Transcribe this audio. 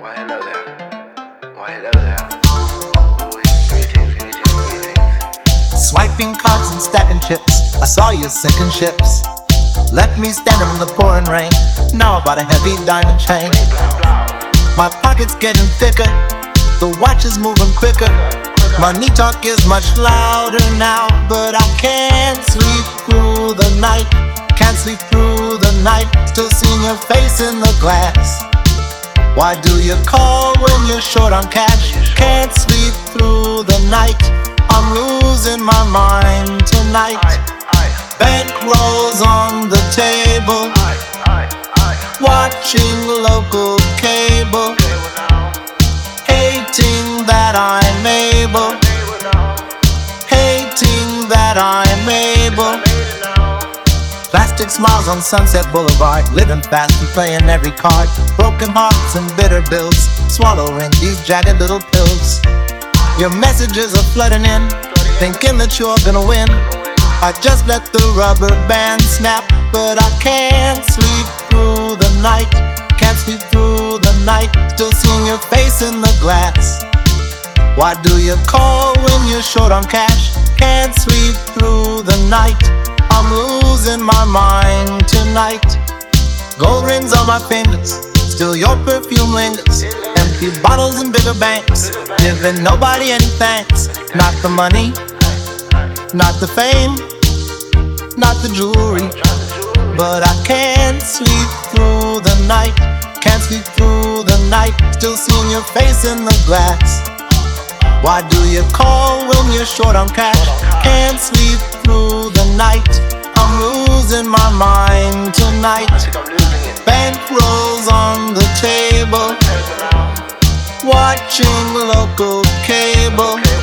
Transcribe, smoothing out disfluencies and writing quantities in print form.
Why hello there? Why hello there? Greetings. Swiping cards and stacking chips, I saw you sinking ships. Left me standing in the pouring rain. Now I bought a heavy diamond chain. My pocket's getting thicker, the watch is moving quicker. Money talk is much louder now, but I can't sleep through the night. Can't sleep through the night, still seeing your face in the glass. Why do you call when you're short on cash? Can't sleep through the night, I'm losing my mind tonight. Bankrolls on the table, watching local cable, hating that I'm able, hating that I'm able. Plastic smiles on Sunset Boulevard, living fast and playing every card. Broken hearts and bitter bills, swallowing these jagged little pills. Your messages are flooding in, thinking that you're gonna win. I just let the rubber band snap, but I can't sleep through the night. Can't sleep through the night, still seeing your face in the glass. Why do you call when you're short on cash? Can't sleep through the night, I'm losing my mind tonight. Gold rings on my fingers, still your perfume lingers. Empty bottles and bigger banks, giving nobody any thanks. Not the money, not the fame, not the jewelry, but I can't sleep through the night. Can't sleep through the night, still seeing your face in the glass. Why do you call when you're short on cash? Can't sleep through the night, I'm losing my mind tonight. Bankrolls on the table, watching local cable,